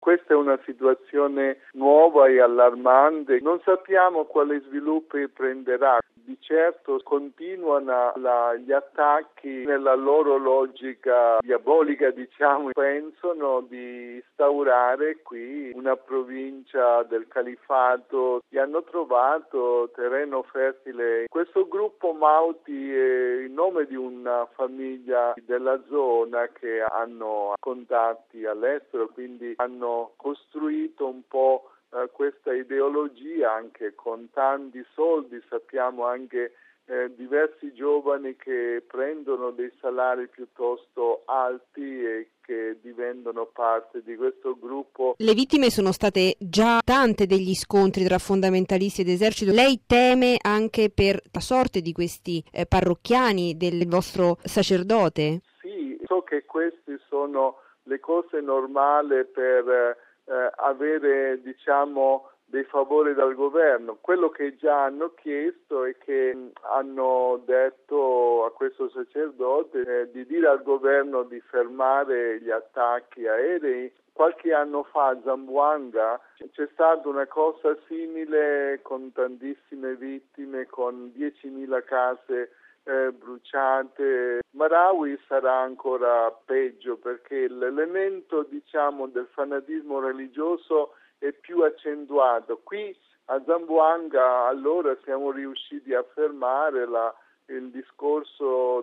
Questa è una situazione nuova e allarmante, non sappiamo quali sviluppi prenderà. Di certo continuano gli attacchi nella loro logica diabolica, pensano di instaurare qui una provincia del califfato. Gli hanno trovato terreno fertile. Questo gruppo Mauti è il nome di una famiglia della zona che hanno contatti all'estero, quindi hanno costruito un po' questa ideologia anche con tanti soldi. Sappiamo anche diversi giovani che prendono dei salari piuttosto alti e che diventano parte di questo gruppo. Le vittime sono state già tante degli scontri tra fondamentalisti ed esercito. Lei teme anche per la sorte di questi parrocchiani, del vostro sacerdote? Sì, so che queste sono le cose normali per avere, dei favori dal governo. Quello che già hanno chiesto è che hanno detto a questo sacerdote di dire al governo di fermare gli attacchi aerei. Qualche anno fa a Zamboanga c'è stata una cosa simile con tantissime vittime, con 10.000 case bruciate. Marawi sarà ancora peggio perché l'elemento del fanatismo religioso è più accentuato. Qui a Zamboanga allora siamo riusciti a fermare il discorso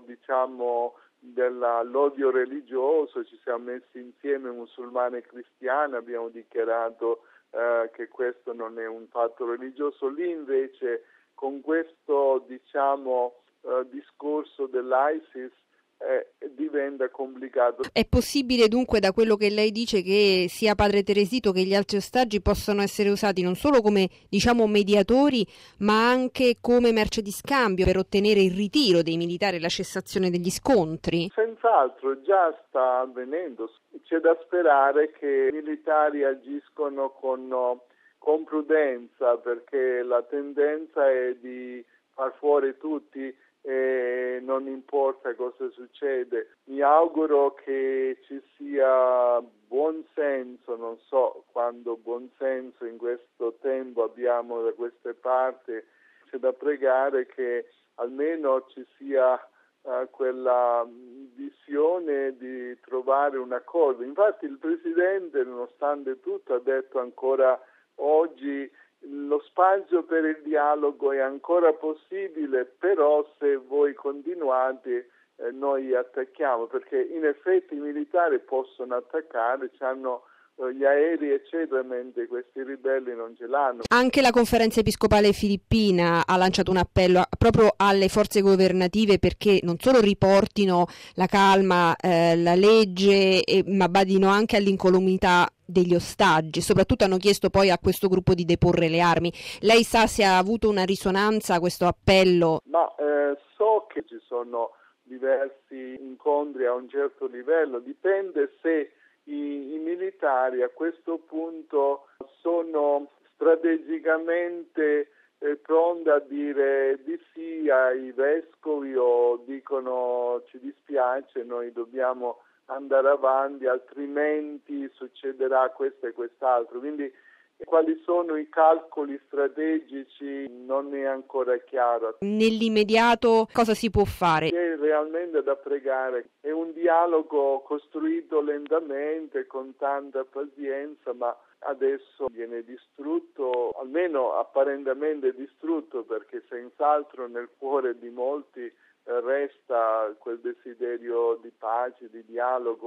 dell'odio religioso, ci siamo messi insieme musulmani e cristiani, abbiamo dichiarato che questo non è un fatto religioso. Lì invece con questo discorso dell'ISIS diventa complicato. È possibile dunque, da quello che lei dice, che sia Padre Teresito che gli altri ostaggi possano essere usati non solo come mediatori, ma anche come merce di scambio per ottenere il ritiro dei militari e la cessazione degli scontri? Senz'altro, già sta avvenendo. C'è da sperare che i militari agiscono con prudenza, perché la tendenza è di far fuori tutti e non importa cosa succede. Mi auguro che ci sia buon senso, non so quando buon senso in questo tempo abbiamo da queste parti. C'è da pregare che almeno ci sia quella visione di trovare un accordo. Infatti il Presidente, nonostante tutto, ha detto ancora oggi lo spazio per il dialogo è ancora possibile, però se voi continuate noi attacchiamo, perché in effetti i militari possono attaccare, hanno gli aerei eccetera, mentre questi ribelli non ce l'hanno. Anche la Conferenza Episcopale Filippina ha lanciato un appello proprio alle forze governative perché non solo riportino la calma, la legge, ma badino anche all'incolumità degli ostaggi. Soprattutto hanno chiesto poi a questo gruppo di deporre le armi. Lei sa se ha avuto una risonanza questo appello? No, so che ci sono diversi incontri a un certo livello, dipende se i militari a questo punto sono strategicamente pronti a dire di sì ai vescovi o dicono ci dispiace, noi dobbiamo andare avanti, altrimenti succederà questo e quest'altro. Quindi quali sono i calcoli strategici non è ancora chiaro. Nell'immediato cosa si può fare? È realmente da pregare, è un dialogo costruito lentamente, con tanta pazienza, ma adesso viene distrutto, almeno apparentemente distrutto, perché senz'altro nel cuore di molti resta quel desiderio di pace, di dialogo.